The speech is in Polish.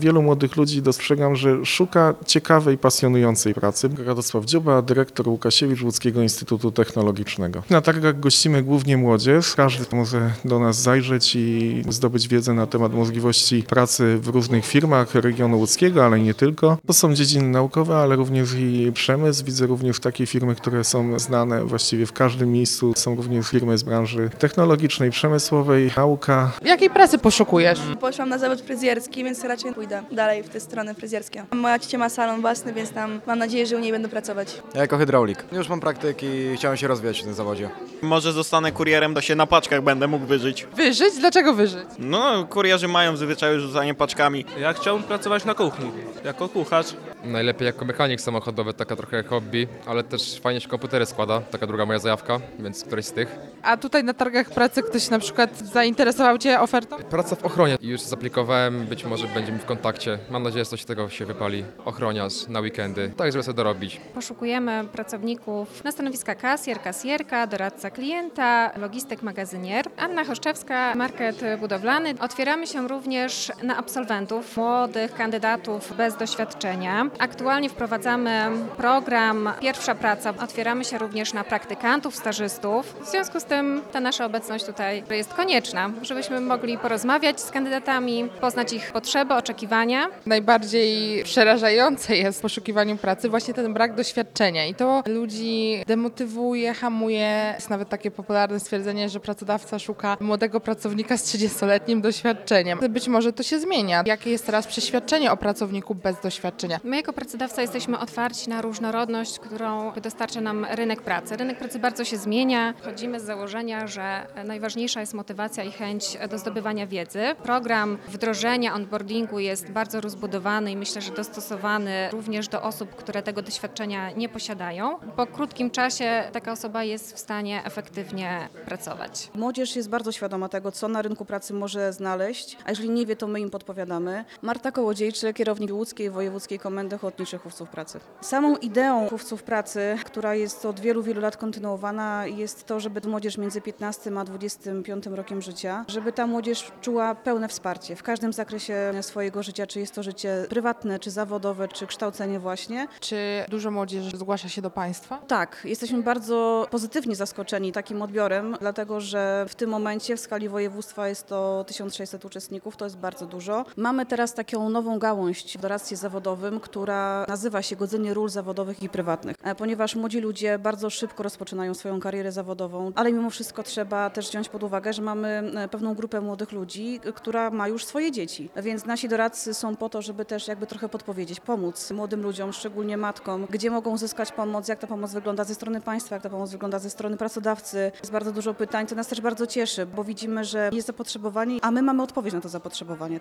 Wielu młodych ludzi dostrzegam, że szuka ciekawej, pasjonującej pracy. Radosław Dziuba, dyrektor Łukasiewicz Łódzkiego Instytutu Technologicznego. Na targach gościmy głównie młodzież. Każdy może do nas zajrzeć i zdobyć wiedzę na temat możliwości pracy w różnych firmach regionu łódzkiego, ale nie tylko. To są dziedziny naukowe, ale również i przemysł. Widzę również takie firmy, które są znane właściwie w każdym miejscu. Są również firmy z branży technologicznej, przemysłowej, nauka. Jakiej pracy poszukujesz? Poszłam na zawód fryzjerski, więc raczej pójdę dalej w te strony fryzjerskie. Moja ciocia ma salon własny, więc tam mam nadzieję, że u niej będę pracować. Ja jako hydraulik. Już mam praktyk i chciałem się rozwijać w tym zawodzie. Może zostanę kurierem, to się na paczkach będę mógł wyżyć. Wyżyć? Dlaczego wyżyć? No, kurierzy mają w zwyczaju rzucanie paczkami. Ja chciałbym pracować na kuchni, jako kucharz. Najlepiej jako mechanik samochodowy, taka trochę hobby, ale też fajnie się komputery składa, taka druga moja zajawka, więc któryś z tych. A tutaj na targach pracy ktoś na przykład zainteresował Cię ofertą? Praca w ochronie. Już zaplikowałem, być może będzie mi w kontakcie. Mam nadzieję, że coś z tego się wypali. Ochroniarz na weekendy, tak żeby sobie dorobić. Poszukujemy pracowników na stanowiska kasjer, kasjerka, doradca klienta, logistyk, magazynier. Anna Choszczewska, market budowlany. Otwieramy się również na absolwentów, młodych kandydatów bez doświadczenia. Aktualnie wprowadzamy program Pierwsza Praca. Otwieramy się również na praktykantów, stażystów. W związku z tym ta nasza obecność tutaj jest konieczna, żebyśmy mogli porozmawiać z kandydatami, poznać ich potrzeby, oczekiwania. Najbardziej przerażające jest w poszukiwaniu pracy właśnie ten brak doświadczenia i to ludzi demotywuje, hamuje. Jest nawet takie popularne stwierdzenie, że pracodawca szuka młodego pracownika z 30-letnim doświadczeniem. Być może to się zmienia. Jakie jest teraz przeświadczenie o pracowniku bez doświadczenia? My jako pracodawca jesteśmy otwarci na różnorodność, którą dostarcza nam rynek pracy. Rynek pracy bardzo się zmienia. Chodzimy z założenia, że najważniejsza jest motywacja i chęć do zdobywania wiedzy. Program wdrożenia onboardingu jest bardzo rozbudowany i myślę, że dostosowany również do osób, które tego doświadczenia nie posiadają. Po krótkim czasie taka osoba jest w stanie efektywnie pracować. Młodzież jest bardzo świadoma tego, co na rynku pracy może znaleźć, a jeżeli nie wie, to my im podpowiadamy. Marta Kołodziejczyk, kierownik Łódzkiej Wojewódzkiej Komendy Ochotniczych Chówców Pracy. Samą ideą chówców pracy, która jest od wielu, wielu lat kontynuowana, jest to, żeby młodzież między 15 a 25 rokiem życia, żeby ta młodzież czuła pełne wsparcie w każdym zakresie swojego życia, czy jest to życie prywatne, czy zawodowe, czy kształcenie właśnie. Czy dużo młodzieży zgłasza się do Państwa? Tak, jesteśmy bardzo pozytywnie zaskoczeni takim odbiorem, dlatego że w tym momencie w skali województwa jest to 1600 uczestników, to jest bardzo dużo. Mamy teraz taką nową gałąź w doradztwie zawodowym, która nazywa się godzenie ról zawodowych i prywatnych, ponieważ młodzi ludzie bardzo szybko rozpoczynają swoją karierę zawodową, ale mimo wszystko trzeba też wziąć pod uwagę, że mamy pewną grupę młodych ludzi, która ma już swoje dzieci, więc nasi doradcy są po to, żeby też jakby trochę podpowiedzieć, pomóc młodym ludziom, szczególnie matkom, gdzie mogą uzyskać pomoc, jak ta pomoc wygląda ze strony państwa, jak ta pomoc wygląda ze strony pracodawcy. Jest bardzo dużo pytań, co nas też bardzo cieszy, bo widzimy, że jest zapotrzebowanie, a my mamy odpowiedź na to zapotrzebowanie.